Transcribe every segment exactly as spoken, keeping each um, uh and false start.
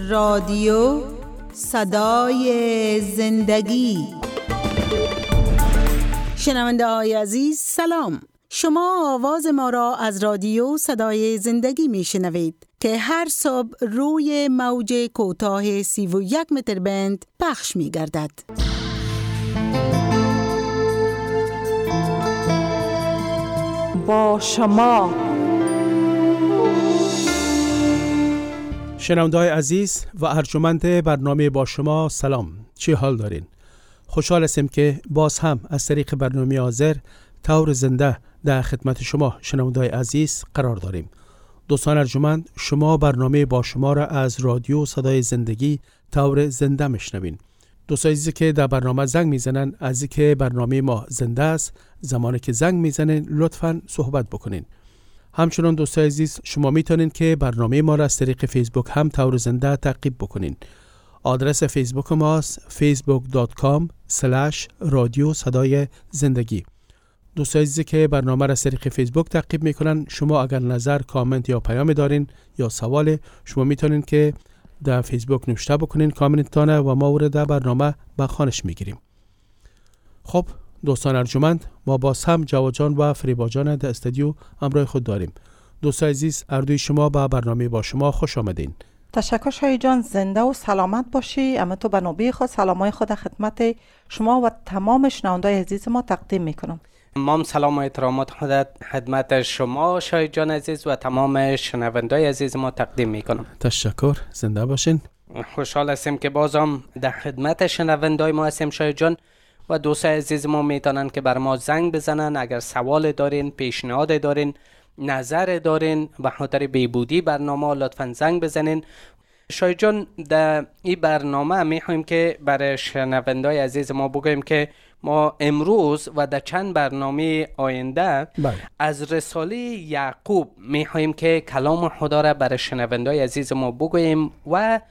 رادیو صدای زندگی. شنونده های عزیز سلام، شما آواز ما را از رادیو صدای زندگی می شنوید که هر صبح روی موج کوتاه سی و یک متر بند پخش می گردد. با شما شنونده‌های عزیز و ارجمند برنامه با شما سلام، چی حال دارین؟ خوشحال هستیم که باز هم از طریق برنامه حاضر طور زنده در خدمت شما شنونده‌های عزیز قرار داریم. دوستان ارجمند، شما برنامه با شما را از رادیو صدای زندگی طور زنده میشنوین. دوستان عزیزی که در برنامه زنگ میزنن، از اینکه برنامه ما زنده است، زمانی که زنگ میزنن لطفاً صحبت بکنین. همچنان دوستان عزیز، شما میتونین که برنامه ما را از طریق فیسبوک هم طور زنده تعقیب بکنین. آدرس فیسبوک ماست فیسبوک دات کام اسلش رادیو صدای زندگی. دوستان عزیزی که برنامه را از طریق فیسبوک تعقیب میکنن، شما اگر نظر، کامنت یا پیام دارین یا سوال، شما میتونین که در فیسبوک نوشته بکنین کامنتتان و ما رو در برنامه به خوانش میگیریم. خب دوستان ارجمند، ما باز هم جواد جان و فریبا جان در استودیو همراه خود داریم. دوستان عزیز، اردوی شما به برنامه با شما خوش آمدین. تشکر شایی جان، زنده و سلامت باشی. اما تو به نوبه خود سلامای خود خدمت شما و تمام شنونده‌های عزیز ما تقدیم میکنم. مام سلام و احترامات خودت خدمت شما شایی جان عزیز و تمام شنونده‌های عزیز ما تقدیم میکنم. تشکر، زنده باشین. خوشحال هستیم که بازم در خدمت شنونده‌های ما هستیم شایی جان و دوستان عزیز ما میتونن که بر ما زنگ بزنن اگر سوال دارین، پیشنهاد دارین، نظر دارین و خاطر بهبودی برنامه لطفاً زنگ بزنین. شای جان، در این برنامه میخوایم که برای شنونده‌های عزیز ما بگویم که ما امروز و در چند برنامه آینده بله. از رساله یعقوب میخوایم که کلام خدا را برای شنونده‌های عزیز ما بگویم و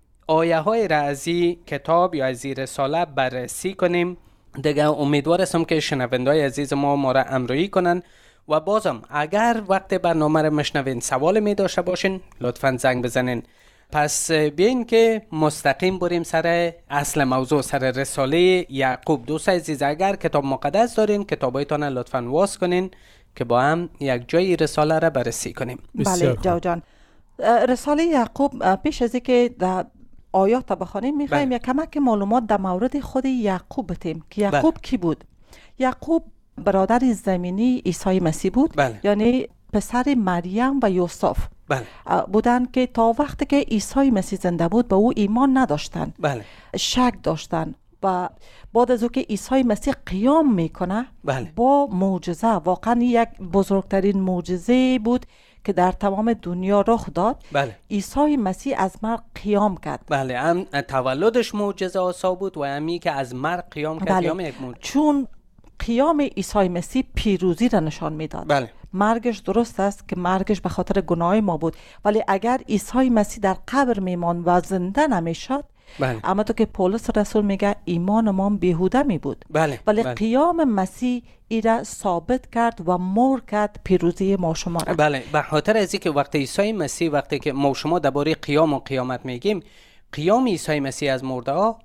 آیه های را از این کتاب یا از این رساله بررسی کنیم. دیگه امیدوار هستم که شنونده‌های عزیز ما ما را همراهی کنن و بازم اگر وقت برنامه را مشنوین سوال می داشته باشین لطفاً زنگ بزنین. پس بیاین که مستقیم بریم سر اصل موضوع، سر رساله یعقوب. دوست عزیز، اگر کتاب مقدس دارین کتابایتان لطفاً واس کنین که با هم یک جای رساله را بررسی کنیم. بله جو جان، رساله یعقوب، پیش از اینکه در آیات بخوانیم میخوایم یک کمک معلومات در مورد خود یعقوب بتیم که یعقوب بله. کی بود؟ یعقوب برادر زمینی عیسی مسیح بود. بله. یعنی پسر مریم و یوسف بله. بودن که تا وقتی که عیسی مسیح زنده بود به او ایمان نداشتن. بله. شک داشتن و بعد از او که عیسی مسیح قیام میکنه بله. با معجزه، واقعا یک بزرگترین معجزه بود که در تمام دنیا رخ داد. بله. عیسی مسیح از مرگ قیام کرد. بله، هم تولدش معجزه آسا بود و همی که از مرگ قیام کرد. بله. یک معجزه. چون قیام عیسی مسیح پیروزی را نشان میداد. بله. مرگش درست است که مرگش به خاطر گناه ما بود، ولی اگر عیسی مسیح در قبر میمان و زنده نمیشد، بله. اما تو که پولس رسول میگه ایمان ما بیهوده می بود. بله. ولی بله. قیام مسیح ایره ثابت کرد و مور کرد پیروزی ما شما را. بله، به خاطر از اینکه وقتی عیسی مسیح، وقتی که ما شما درباره قیام و قیامت میگیم، قیام عیسی مسیح از مرده ها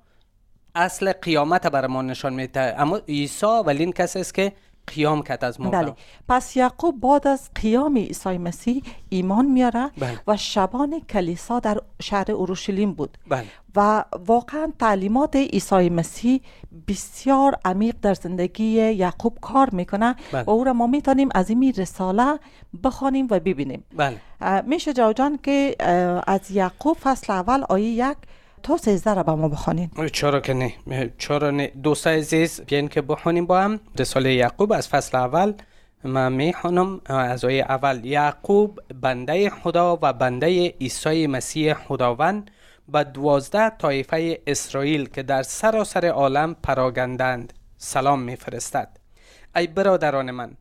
اصل قیامت برای ما نشان میده، اما عیسی اولین کسی است که قیام کرد از مرده. بله. پس یعقوب بعد از قیام عیسی مسیح ایمان میاره. بله. و شبان کلیسا در شهر اورشلیم بود. بله. و واقعا تعلیمات عیسی مسیح بسیار عمیق در زندگی یعقوب کار میکنه. بله. و او را ما میتونیم از این رساله بخوانیم و ببینیم. بله. میشه جان که از یعقوب فصل اول آیه یک تا سیزده را با ما بخوانیم. چرا که نه، چرا نه. دوستان عزیز، بیاین که بخوانیم با هم رساله یعقوب از فصل اول. من میخوانم از آیه اول. یعقوب بنده خدا و بنده عیسی مسیح خداوند به دوازده طایفه اسرائیل که در سراسر عالم پراگندند سلام میفرستد. ای برادران من،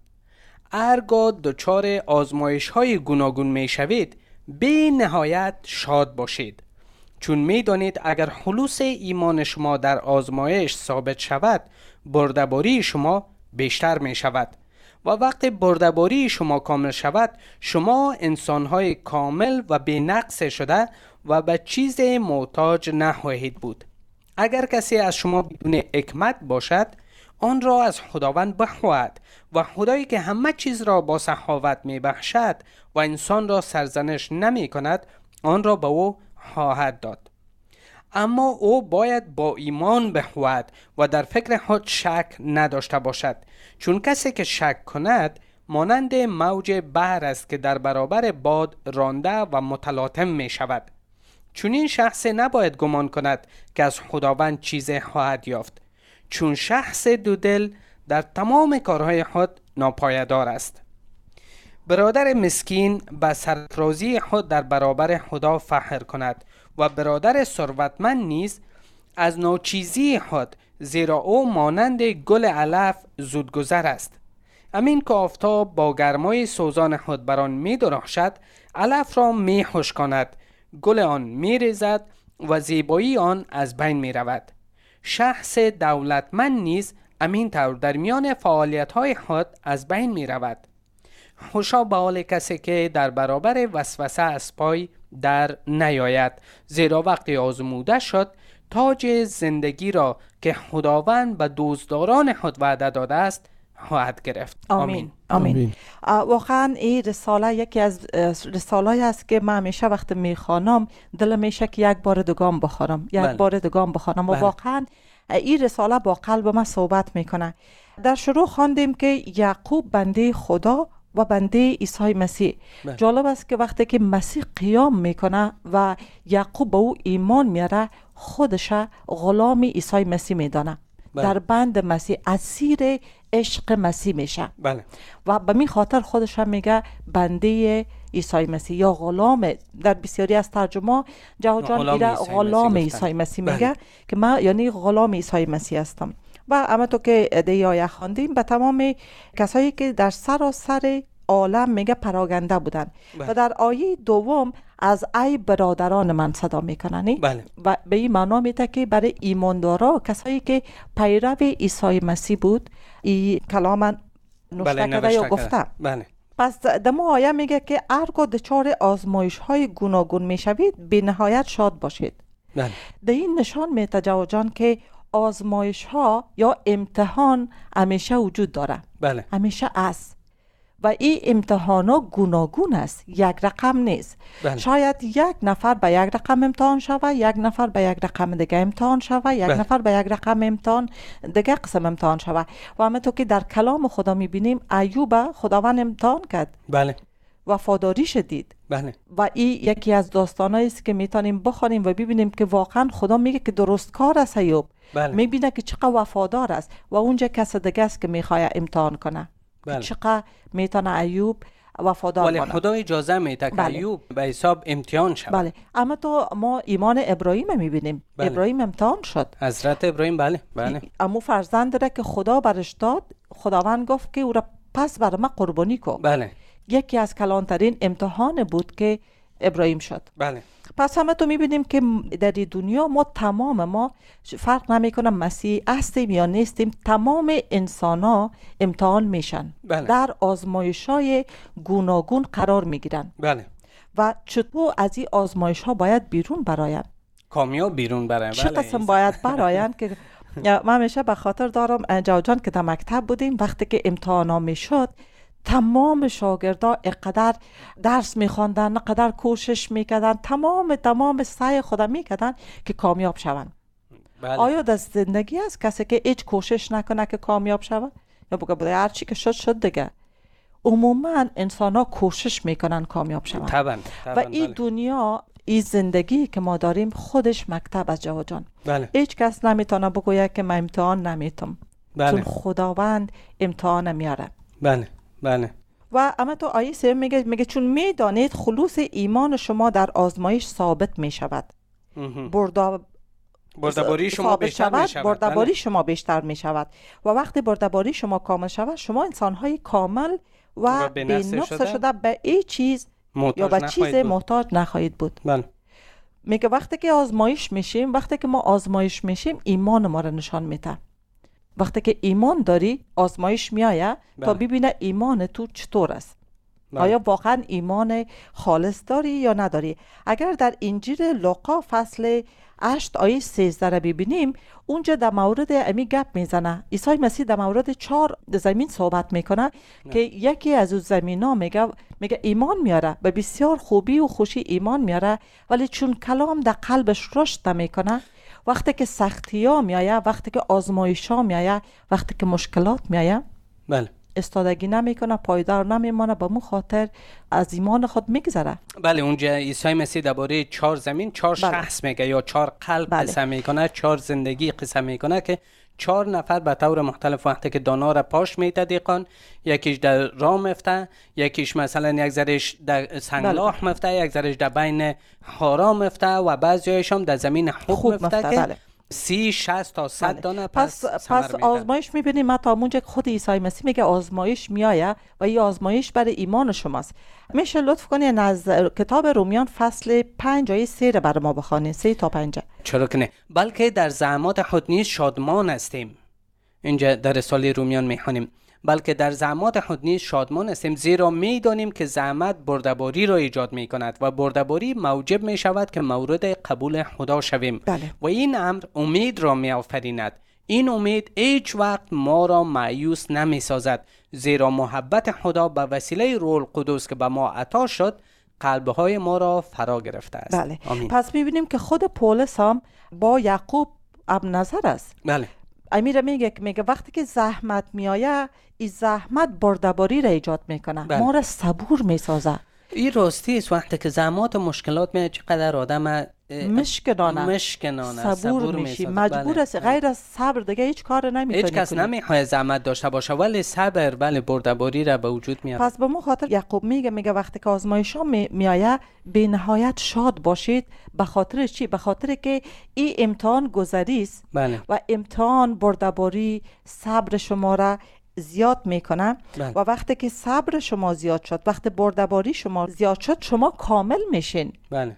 هرگاه دچار آزمایش های گوناگون میشوید بی نهایت شاد باشید، چون میدانید اگر خلوص ایمان شما در آزمایش ثابت شود برده‌باری شما بیشتر می شود و وقتی برده‌باری شما کامل شود شما انسان‌های کامل و بی‌نقص شده و به چیز محتاج نخواهید بود. اگر کسی از شما بدون حکمت باشد آن را از خداوند بخواهد و خدایی که همه چیز را با سخاوت می بخشد و انسان را سرزنش نمی کند آن را به او خواهد داد. اما او باید با ایمان بخواهد و در فکر خود شک نداشته باشد، چون کسی که شک کند مانند موج بحر است که در برابر باد رانده و متلاطم می شود. چون این شخص نباید گمان کند که از خداوند چیزی خواهد یافت، چون شخص دودل در تمام کارهای خود ناپایدار است. برادر مسکین به سرفرازی خود در برابر خدا فخر کند و برادر ثروتمند نیز از ناچیزی خود، زیرا او مانند گل علف زودگذر است. امین که آفتاب با گرمای سوزان خود بر آن می درخشد، علف را می خشکاند، گل آن می ریزد و زیبایی آن از بین می رود. شخص دولتمند نیز امین طور در میان فعالیت های خود از بین می رود. خوشا به حال کسی که در برابر وسوسه از پای در نیاید، زیرا وقتی آزموده شد تاج زندگی را که خداوند به دوستداران خود وعده داده است خواهد گرفت. آمین. آمین. آمین. واقعا این رساله یکی از رساله‌ای است که من همیشه وقتی میخوانم دلم میشه که یک بار دوگام بخوانم، یک بله. بار دوگام بخوانم و بله. واقعا این رساله با قلب ما صحبت میکنه. در شروع خواندیم که یعقوب بنده خدا و بنده عیسی مسیح. بله. جالب است که وقتی که مسیح قیام میکنه و یعقوب به او ایمان میاره، خودش غلام عیسی مسیح میدانه. بله. در بند مسیح، اسیر عشق مسیح میشه. بله. و به می خاطر خودش هم میگه بنده عیسی مسیح یا غلام. در بسیاری از ترجمه جواد جان میگه غلام عیسی مسیح میگه. بله. که من یعنی غلام عیسی مسیح هستم. و اما تو که دی آیه خواندیم به تمام کسایی که در سراسر عالم میگه پراگنده بودن. بله. و در آیه دوم از ای برادران من صدا میکنن. بله. و به این معنا میده که برای ایماندارا، کسایی که پیرو عیسی مسیح بود، این کلام نوشته بله، کرده یا گفته. بله. پس دمو آیه میگه که ارگو دچار آزمایش های گوناگون میشوید بی نهایت شاد باشید. بله. ده این نشان میده جواد جان که آزمایش ها یا امتحان همیشه وجود داره. بله. همیشه است. و این امتحان ها گوناگون است، یک رقم نیست. بله. شاید یک نفر به یک رقم امتحان شود، یک نفر به یک رقم دیگه امتحان شود، یک بله. نفر به یک رقم امتحان دیگه قسم امتحان شود. و همونطور که در کلام خدا میبینیم ایوب خداوند امتحان کرد. بله. وفاداریش دید. بله. و این یکی از داستانایی است که میتونیم بخوانیم و ببینیم که واقعا خدا میگه که درست کار است ایوب. بله. میبینه که چقدر وفادار است و اونجا کس دیگه است که میخواد امتحان کنه. بله. چقدر میتونه ایوب وفادار ولی خدا اجازه میده که بله. ایوب به حساب امتحان شود. بله. اما تو ما ایمان ابراهیم میبینیم. بله. ابراهیم امتحان شد. حضرت ابراهیم بله بله. اما فرزند داره که خدا برش داد. خداوند گفت که او را پس بر ما قربانی کو. بله. یکی از کلانترین امتحان بود که ابراهیم شد. بله. پس همه تو میبینیم که در دنیا ما تمام ما فرق نمیکنه مسیح هستیم یا نیستیم، تمام انسان ها امتحان میشن. بله. در آزمایش های گوناگون قرار میگیرن. بله. و چطور از این آزمایش ها باید بیرون براین؟ کامیاب بیرون براین. چه قسم باید براین که من همیشه به خاطر دارم جواد جان که در مکتب بودیم وقتی که امتحان ها میشد، تمام شاگردا اقدر درس میخواندن، اقدر کوشش میکردن، تمام تمام سعی خود میکردن که کامیاب شون. بله. آیا در زندگی است کسی که هیچ کوشش نکنه که کامیاب شود؟ یا بگه بوده هر چی که شد شد دیگه. عموما انسان ها کوشش میکنن کامیاب شون. طبعا. و این بله. دنیا، این زندگی که ما داریم خودش مکتب از جواد جان. بله. هیچ کس نمیتونه بگویه که من امتحان نمیتم. بله. چون خداوند امتحان میاره. بله. بله. و اما تو آیه سه میگه میگه چون میدانید خلوص ایمان شما در آزمایش ثابت میشود. بردا بردباری شما بیشتر میشود. بردباری بله. شما بیشتر میشود. و وقتی بردباری شما کامل شود، شما انسان‌های کامل و, و بی نقص شده, شده به این چیز یا به چیز محتاج نخواهید بود. بله. میگه وقتی که آزمایش میشیم، وقتی که ما آزمایش میشیم، ایمان ما را نشان میده. وقتی که ایمان داری، آزمایش میایه تا ببینه ایمان تو چطور است. بله. آیا واقعا ایمان خالص داری یا نداری؟ اگر در انجیل لوقا فصل هشت آیه سیزده را ببینیم، اونجا در مورد امی گپ میزنه. عیسی مسیح در مورد چهار زمین صحبت میکنه که یکی از اون زمین ها میگه میگه ایمان میاره، به بسیار خوبی و خوشی ایمان میاره، ولی چون کلام در قلبش رشد نمیکنه، وقتی که سختی ها میایه، وقتی که آزمایش ها میایه، وقتی که مشکلات میایه، بله، استادگی نمیکنه، پایدار نمیمانه، به مو خاطر از ایمان خود میگذره. بله، اونجا عیسی مسیح درباره چهار زمین، چهار بله. شخص میگه یا چهار قلب بله. قسم میکنه، چهار زندگی قسم میکنه که چهار نفر به طور مختلف وقتی که دانا را پاش میته دیقان، یکیش در راه مفته، یکیش مثلا یک ذرهش در سنگلاح بله. مفته، یک ذرهش در بین حارا مفته و بعضیایش هم در زمین خوب مفته, مفته که بله. سی شصت تا صد دانه پس پس آزمایش میبینیم. ما تا اونجا خود عیسی مسیح میگه آزمایش میآید و این آزمایش برای ایمان شماست. میشه لطف کنین از کتاب رومیان فصل پنج آیه سه را برای ما بخوانید، سه تا پنج. چرا که نه، بلکه در زحمات خود نیز شادمان هستیم. اینجا در رساله رومیان میخوانیم بلکه در زحمات خود نیز شادمان هستیم، زیرا میدانیم که زحمت بردباری را ایجاد میکند و بردباری موجب میشود که مورد قبول خدا شویم. بله. و این امر امید را میآفریند. این امید هیچ وقت ما را مایوس نمیسازد، زیرا محبت خدا به وسیله روح القدس که به ما عطا شد قلبهای ما را فرا گرفته است. بله. آمین. پس میبینیم که خود پولس هم با یعقوب اب نظر است. بله. امیر میگه میگه وقتی که زحمت میآید، این زحمت بردباری را ایجاد میکنه، بله. ما را صبور میسازه. این راستی است، وقتی که زحمات و مشکلات میاد چقدر آدم مشکنانه مشکنانه صبور, صبور میشی، مجبور است. بله. غیر از صبر دیگه هیچ کار نمیتونی. هیچ کس نمیخواد زحمت داشته باشه، ولی صبر بله بردباری را به وجود میاره. پس به مو خاطر یعقوب میگه میگه وقتی که آزمایش ها می میآید به نهایت شاد باشید. به خاطر چی؟ به خاطر که این امتحان گذری است. بله. و امتحان بردباری صبر شما را زیاد میکنه. بله. و وقتی که صبر شما زیاد شد، وقتی بردباری شما زیاد شد، شما کامل میشین. بله.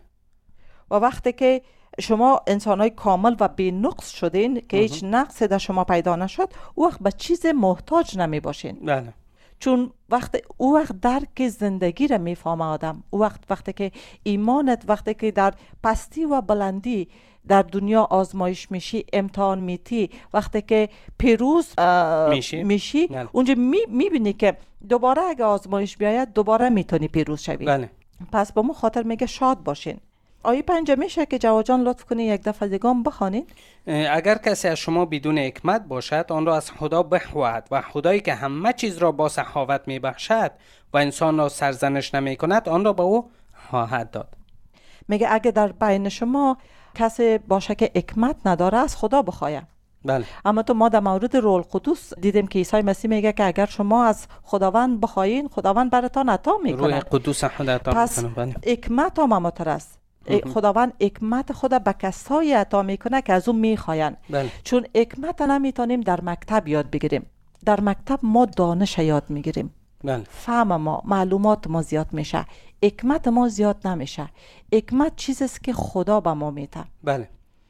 و وقتی که شما انسانای کامل و بی نقص شدین که هیچ نقصی در شما پیدا نشد، او وقت به چیز محتاج نمی باشین. بله. چون وقت او وقت درک زندگی را میفهمه آدم. او وقت وقتی که ایمانت، وقتی که در پستی و بلندی در دنیا آزمایش میشی، امتحان میتی، وقتی که پیروز میشی, میشی بله. اونجا می میبینی که دوباره اگه آزمایش بیاید دوباره میتونی پیروز شوی. بله. پس به مو خاطر میگه شاد باشین. آیه پنج میشه که جواد جان لطف کنی یک دفعه دیگه هم بخوانید. اگر کسی از شما بدون حکمت باشد آن را از خدا بخواهد و خدایی که همه چیز را با سخاوت میبخشد و انسان را سرزنش نمی کند آن را به او خواهد داد. میگه اگه در بین شما کسی باشه که حکمت نداره از خدا بخواه. بله. اما تو ما در مورد روح القدس دیدیم که عیسی مسیح میگه که اگر شما از خداوند بخواین خداوند براتون عطا میکنه. روح قدوس خدا عطا میکنه. بله. حکمت هم متر است. خداوند حکمت خدا به کسایی عطا میکنه که از اون میخواین. بله. چون حکمت نمیتونیم در مکتب یاد بگیریم. در مکتب ما دانش یاد میگیریم. بله. فهم ما، معلومات ما زیاد میشه، حکمت ما زیاد نمیشه. حکمت چیزی است که خدا به ما میده. بله.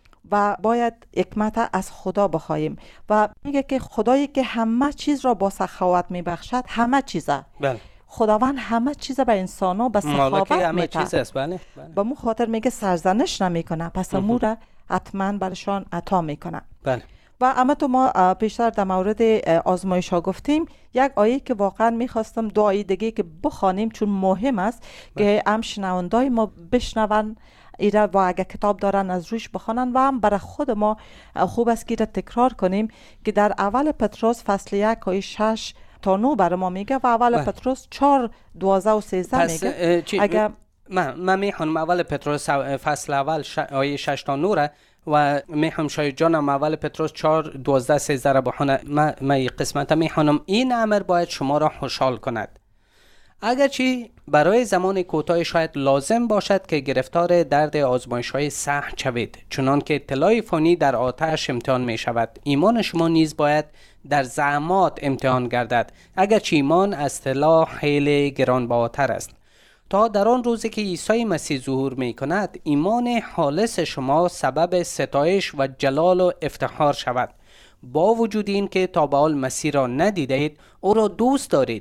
و باید حکمت از خدا بخوایم. و میگه که خدایی که همه چیز را با سخاوت میبخشد، همه چیزه. بله. خداوند همه چیز به انسان ها به سخاوت میده. بله. به مو خاطر میگه سرزنش نمیکنه، پس امو را حتما برشان عطا میکنه. بله. و اما تو ما پیشتر در مورد آزمایش ها گفتیم. یک آیه که واقعا میخواستم دو آیه دیگه که بخوانیم چون مهم است. بله. که هم شنوندای ما بشنون ایره و اگه کتاب دارن از روش بخوانن و هم برای خود ما خوب است که ایره تکرار کنیم که در اول پتروس فصل یک آیه شش تا نو برای ما میگه و اول بله. پتروس چهار دوازده و سیزده میگه. اگه من من میخوام اول پتروس فصل اول ش... آیه شش تا نو را و میخوام شاید جانم اول پتروس چهار دوازده سیزده را بخونه. من من قسمت میخوام این امر باید شما را خوشحال کند. اگرچه برای زمان کوتاه شاید لازم باشد که گرفتار درد آزمایش‌های سخت شوید، چنان که طلای فانی در آتش امتحان می شود، ایمان شما نیز باید در زحمات امتحان گردد، اگرچه ایمان از طلا خیلی گرانبهاتر است، تا در آن روزی که عیسی مسیح ظهور می کند ایمان خالص شما سبب ستایش و جلال و افتخار شود. با وجود این که تا به حال مسیح را ندیدید او را دوست دارید،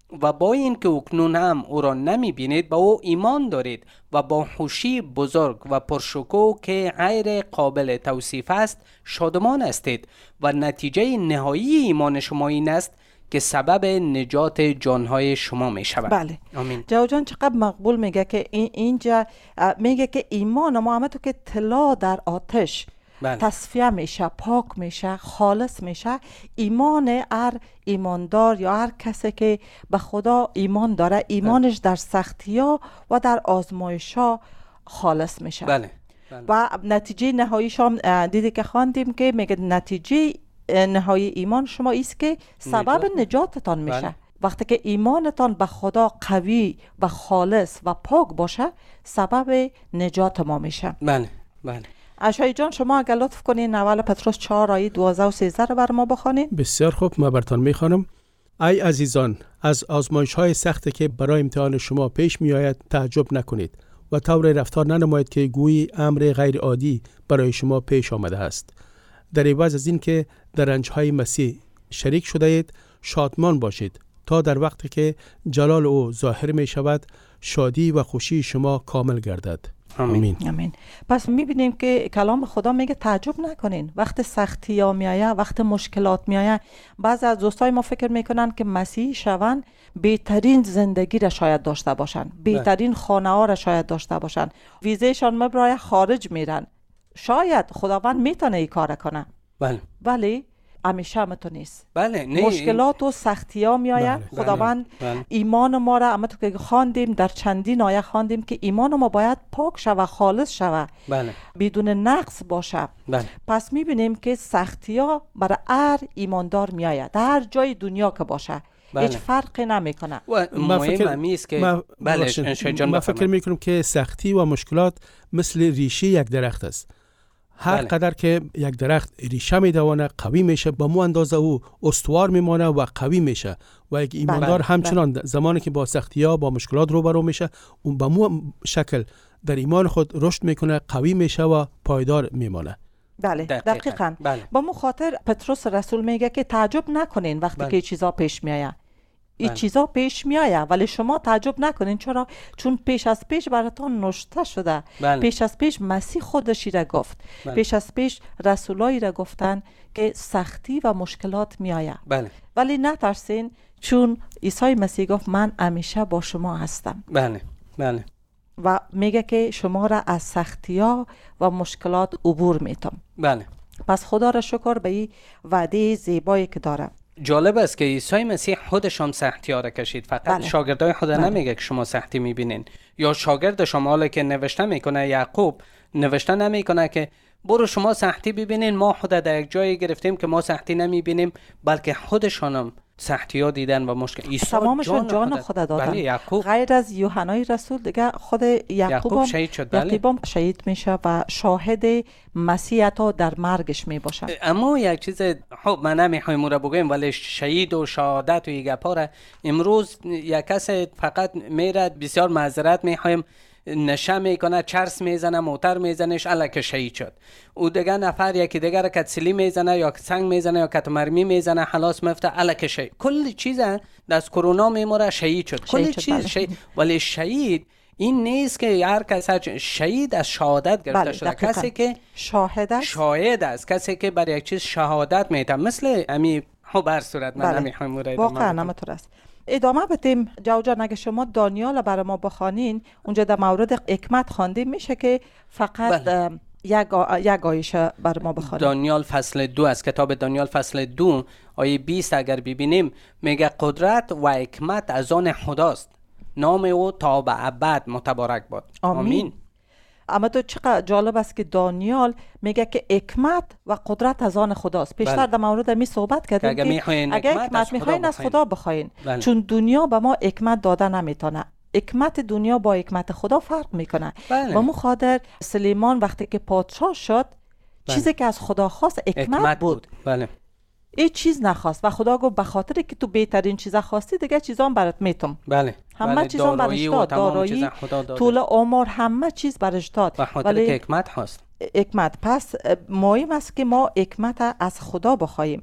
و با این که اکنون هم او را نمی بینید با او ایمان دارید و با خوشی بزرگ و پرشکوه که غیر قابل توصیف است شادمان هستید و نتیجه نهایی ایمان شما این است که سبب نجات جانهای شما می شود. بله. آمین. جو جان چقدر مقبول میگه که این اینجا میگه که ایمان ما همه تو که طلا در آتش بله. تصفیه میشه، پاک میشه، خالص میشه. ایمان هر ایماندار یا هر کسی که به خدا ایمان داره ایمانش در سختی‌ها و در آزمایش‌ها خالص میشه. بله. بله. و نتیجه نهاییش هم دیدی که خواندیم که میگه نتیجه نهایی ایمان شما است که سبب نجات. نجاتتان میشه. بله. وقتی که ایمانتان به خدا قوی و خالص و پاک باشه سبب نجات ما میشه. بله بله. عشای جان شما اگر لطف کنین اول پتروس چهار آیه دوازده و سیزده رو بر ما بخونین. بسیار خوب، ما براتون میخوانم. ای عزیزان، از آزمایش های سختی که برای امتحان شما پیش می آید تعجب نکنید و طور رفتار ننمایید که گویی امر غیر عادی برای شما پیش آمده است. در عوض از این که در رنج های مسیح شریک شده اید شادمان باشید تا در وقتی که جلال او ظاهر می شود شادی و خوشی شما کامل گردد. آمین. آمین. پس میبینیم که کلام خدا میگه تعجب نکنین وقت سختی ها میایه، وقت مشکلات میایه. بعضی از دوستای ما فکر میکنن که مسیحی شون بهترین زندگی را شاید داشته باشن، بهترین خانه ها را شاید داشته باشن، ویزهشان مبرای خارج میرن. شاید خداوند میتونه این کار کنه. بله. ولی همیشه همه تو نیست. بله. نه. مشکلات و سختی ها می آید. بله. خداوند بله. ایمان ما را همه تو که خواندیم در چندین آیه خواندیم که ایمان ما باید پاک شوه، خالص شوه، بله. بدون نقص باشه. بله. پس می بینیم که سختی ها برای هر ایماندار می آید در هر جای دنیا که باشه. بله. هیچ فرقی نمیکنه. و مهم همی است که ما بله جان ما فکر میکنم که سختی و مشکلات مثل ریشه یک درخت است. هر بله. قدر که یک درخت ریشه میدوانه قوی میشه، با مو اندازه او استوار میمانه و قوی میشه و یک ایماندار بله. همچنان بله. زمانی که با سختی‌ها با مشکلات روبرو میشه اون به مو شکل در ایمان خود رشد میکنه، قوی میشه و پایدار میمانه. بله دقیقاً, دقیقاً. بله. با مو خاطر پتروس رسول میگه که تعجب نکنین وقتی بله. که چیزا پیش میایه. این بله. چیزا پیش میایه ولی شما تعجب نکنین. چرا؟ چون پیش از پیش براتون نوشته شده. بله. پیش از پیش مسیح خودشی را گفت. بله. پیش از پیش رسولایی را گفتن که سختی و مشکلات میایه. بله. ولی نترسین چون عیسی مسیح گفت من همیشه با شما هستم. بله. بله. و میگه که شما را از سختی‌ها و مشکلات عبور میتم. بله. پس خدا را شکر به این وعده زیبایی که داره. جالب است که عیسی مسیح خودشان سختی ها را کشید. فقط بله. شاگردای خدا بله. نمیگه که شما سختی میبینین، یا شاگرد شما حالا که نوشته میکنه یعقوب نوشته نمیکنه که برو شما سختی ببینین، ما خود در یک جایی گرفتیم که ما سختی نمیبینیم، بلکه خودشانم سختی ها دیدن و مشکل. عیسی تمامشون جان, جان خدا دادن. بله. یعقوب غیر از یوحنای رسول دیگه خود یعقوب شهید شد. بله. یعقوب شهید میشه و شاهد مسیحیت ها در مرگش میباشه. اما یک چیز خب من نمیخوایم را بگویم ولی شهید و شهادت و یک گپا امروز یک کس فقط میره بسیار معذرت میخوایم نشه میکنه، چرس میزنه، موتر میزنش، الک شهید شد. او دیگه نفر یکی دیگر کت سلی میزنه یا سنگ میزنه یا کت مرمی میزنه، خلاص مفته الک شهید. کل چیز دست کرونا میموره شهید شد. کل چیز شهید. ولی شهید این نیست که هر کس شهید از شهادت گرفته بله. شده. کسی که شاهد است، شاهد است، کسی که بر یک چیز شهادت میده، مثل امی خب بر صورت من بله. نمیخوایم مورد واقعا همینطور است. ادامه بدیم. جوجان اگه شما دانیال برای ما بخوانین، اونجا در مورد حکمت خواندیم، میشه که فقط بله. یک آ... یک آیه برای ما بخوانیم. دانیال فصل دو از کتاب دانیال فصل دو آیه بیست اگر ببینیم میگه قدرت و حکمت از آن خداست، نام او تا به ابد متبارک باد. آمین, آمین. اما تو چقدر جالب است که دانیال میگه که حکمت و قدرت از آن خداست. پیشتر بله. در مورد می صحبت کردیم که اگه حکمت میخواین از خدا بخواین، بله. چون دنیا به ما حکمت داده نمیتونه. حکمت دنیا با حکمت خدا فرق میکنه. بله. و مخاطر سلیمان وقتی که پادشاه شد بله. چیزی که از خدا خواست حکمت بود, بود. بله. هیچ چیز نخواست و خدا گفت به خاطر که تو بهترین چیزا خواستی دیگه چیزام برات میتم. بله. همه بله. چیزام برش داد، دارایی، طول عمر، همه چیز برش داد. به خاطر که حکمت خواست. حکمت. پس مهم است که ما حکمت از خدا بخوایم.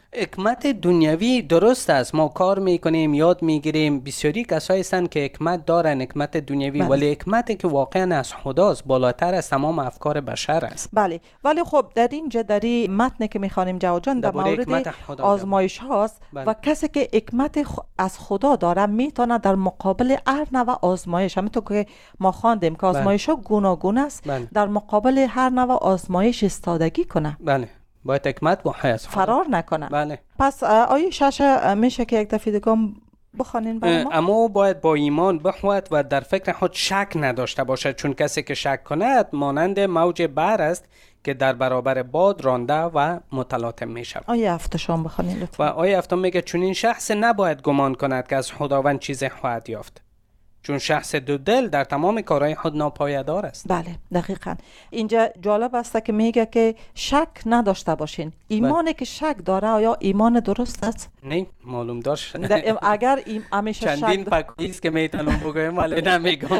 حکمت دنیوی درست است، ما کار میکنیم، یاد میگیریم، بسیاری کسایی هستند که حکمت دارن، حکمت دنیوی، بله. ولی حکمتی که واقعا از خداست، بالاتر از تمام افکار بشر است. بله، ولی خب در اینجا در این متن که میخوانیم جواد جان در مورد آزمایش هاست، بله. و کسی که حکمت خ... از خدا داره میتونه در مقابل هر نوع آزمایش، همونطور که ما خواندیم که آزمایش ها گوناگون است، بله. در مقابل هر نوع آزمایش ایستادگی کنه. بله، باید حکمت با حیاس فرار نکنه. بله. پس آیه شش میشه که یک دفعه دیگه بخوانین برای ما؟ اما باید با ایمان بخواد و در فکر خود شک نداشته باشد، چون کسی که شک کند مانند موج بحر است که در برابر باد رانده و متلاطم می شود. آیه هفتم بخوانین لطفا. و آیه هفتم میگه چون این شخص نباید گمان کند که از خداوند چیزی خواهد یافت، چون شخص دو دل در تمام کارهای خود ناپایدار است. بله، دقیقاً. اینجا جالب است که میگه که شک نداشته باشین. ایمانی که شک داره آیا ایمان درست است؟ نه، معلوم داشت. اگر همیشه شک چندین پکیست که میتونم بگم ولی نمیگم.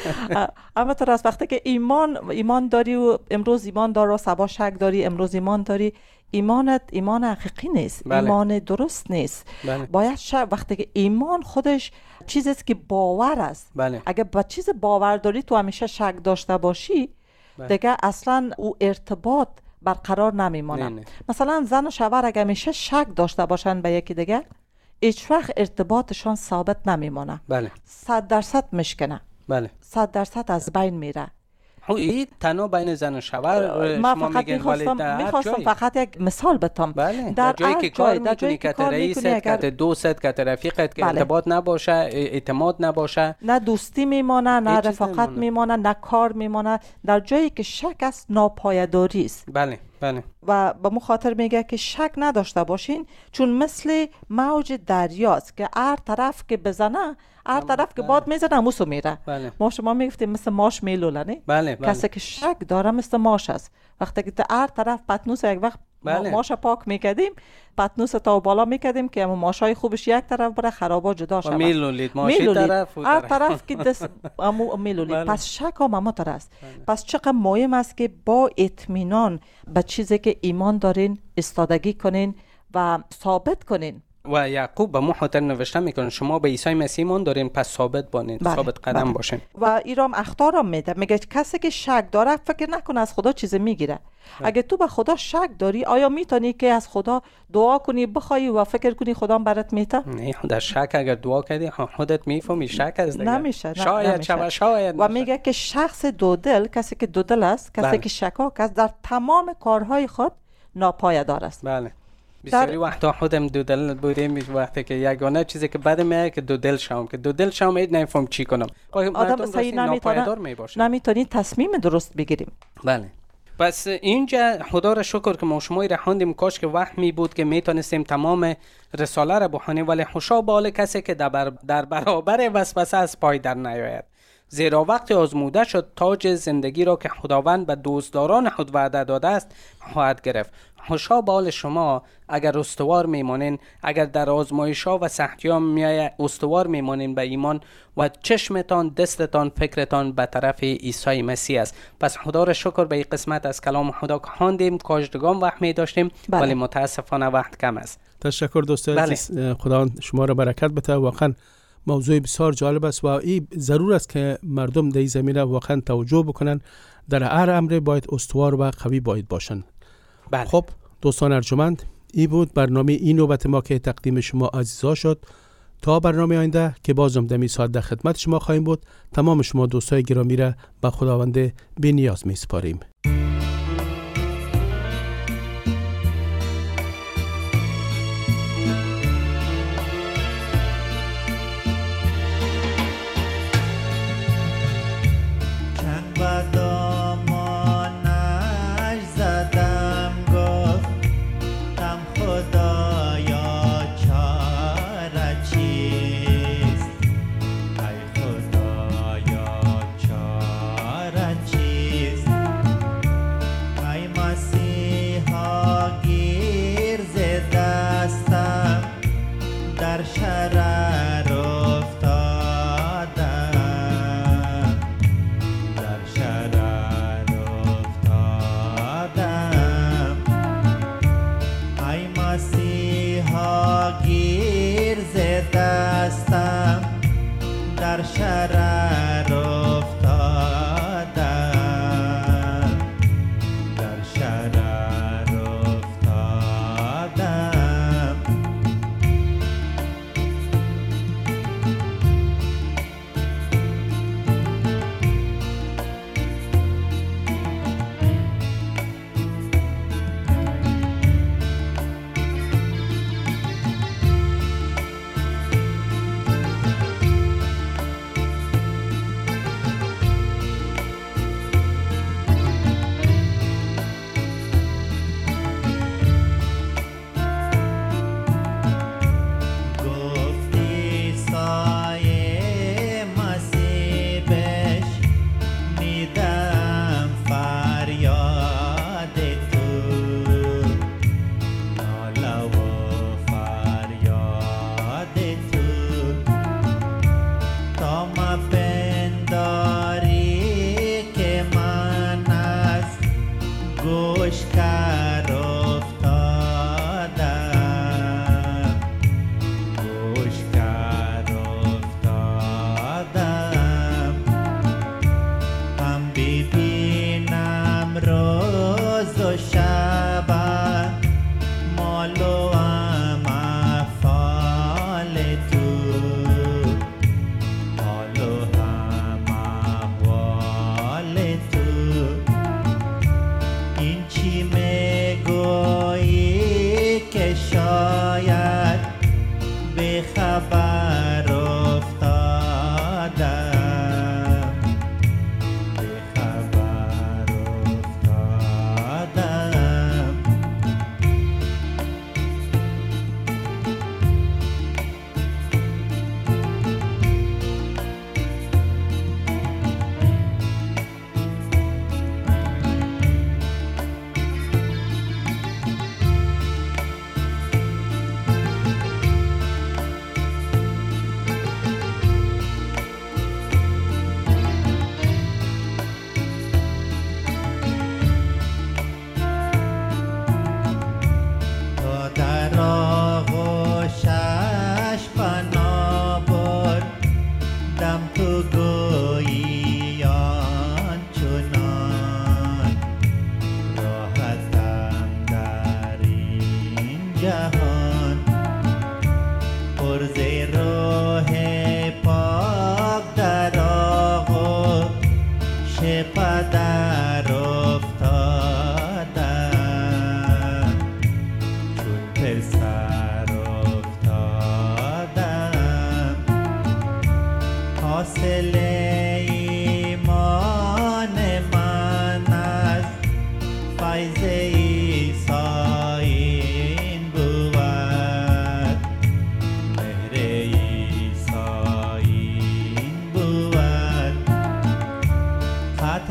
اما تو راست وقتی که ایمان ایمان داری و امروز ایمان داری و صبح شک داری، امروز ایمان داری، ایمانت ایمان حقیقی نیست. بله. ایمان درست نیست. بله. باید شک، وقتی که ایمان خودش چیزی است که باور است. بله. اگه با چیز باور داری تو همیشه شک داشته باشی، بله. دیگه اصلا او ارتباط برقرار نمیمونه. نه نه. مثلا زن و شوهر اگه همیشه شک داشته باشن به یکی دیگه، هیچ وقت ارتباطشان ثابت نمیمونه. بله. صد درصد مشکنه. بله. صد درصد از بین میره. این تنها بین زن و شوهر ما فقط میخواستم میخواستم فقط یک مثال بتم. بله. در, در جایی که کار میکنی، که رئیست، که دوست، که رفیقت، که بله. ارتباط نباشه، اعتماد نباشه، نه دوستی میمانه، نه رفاقت میمانه، نه کار میمانه. در جایی که شک است ناپایداری است. بله بله. و به مخاطر میگه که شک نداشته باشین، چون مثل موج دریاست که هر طرف که بزنه، هر طرف که باد میزنه موسو میره. بله. ما شما میگفتیم مثل ماش میلوله، نه؟ بله بله. کسی که شک داره مثل ماش است. وقتی که هر طرف پتنوس یک وقت بله. ماش پاک میکردیم، پتنوس تا بالا میکردیم که اما ماشای خوبش یک طرف بره، خرابا جدا شود. میلولید ماشی طرف هر طرف که دست امو میلولید. بله. پس شک هم اما طرف است. بله. پس چقدر مهم است که با اطمینان به چیزی که ایمان دارین استادگی کنین و ثابت کنین. و یعقوب به محاطر نوشته میکنه شما به عیسی مسیح ایمان دارین، پس ثابت بانین. بله. ثابت قدم بله. باشین. و ایرام اختار هم میده، میگه کسی که شک داره فکر نکنه از خدا چیز میگیره. بله. اگه تو به خدا شک داری، آیا میتونی که از خدا دعا کنی، بخوای و فکر کنی خدا برات میته؟ نه، در شک اگر دعا کردی خودت میفهمی شک از دیگه نمیشه. شاید شما شاید و میگه که شخص دو دل، کسی که دو دل است، کسی بله. که شکاک است، در تمام کارهای خود ناپایدار است. بله. بسیاری وقتا خودم دو دل بودیم، وقتی که یگانه چیزی که بدم میاد که دو دل شوم، که دو دل شوم اید نمیفهم چی کنم. آدم صحیح نمیتونه نمیتونی تصمیم درست بگیریم. بله. پس اینجا خدا را شکر که ما شما را خواندیم، کاش که وقت می بود که میتونستیم تمام رساله را بخونیم، ولی خوشا به حال کسی که در, بر در برابر وسوسه از پای در نیاید، زیرا وقت آزموده شد تاج زندگی را که خداوند به دوستداران خود وعده داده است خواهد گرفت. خوشا به حال شما اگر استوار میمانین، اگر در آزمایش‌ها و سختی‌ها میای استوار میمانین به ایمان و چشمتان، دستتان، فکرتان به طرف عیسی مسیح است. پس خدا را شکر به این قسمت از کلام خدا که خواندیم، کاژدگان وقت می داشتیم، بله. ولی متاسفانه وقت کم است. تشکر دوستان عزیز. بله. خدا شما را برکت بده. واقعا موضوع بسیار جالب است و این ضرور است که مردم در این زمینه واقعا توجه بکنن. در هر امر باید استوار و قوی باید باشن. بله. خب دوستان ارجمند، این بود برنامه این نوبت ما که تقدیم شما عزیزا شد. تا برنامه آینده که بازم دمی ساعت در خدمت شما خواهیم بود، تمام شما دوستای گرامی را به خداوند بی نیاز می سپاریم.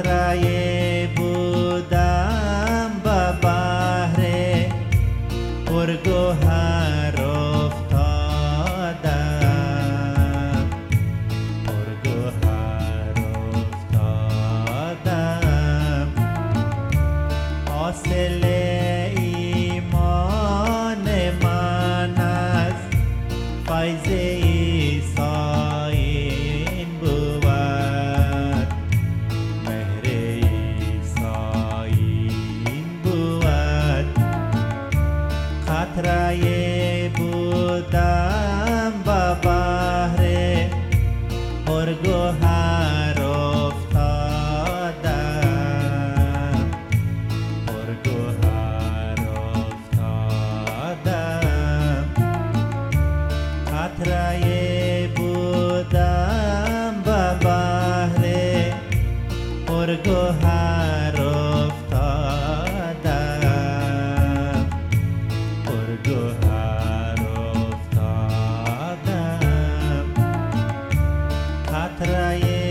خطره‌ای بودم به بحر پرگوهر افتادم، پرگوهر افتادم. حاصل ایمان من از فیض عیسی این بود، مهر عیسی این بود. خطره‌ای بودم به بحر پرگوهر افتادم، پرگوهر افتادم. خطره‌ای بودم به بحر پرگوهر افتادم، پرگوهر افتادم. خطره‌ای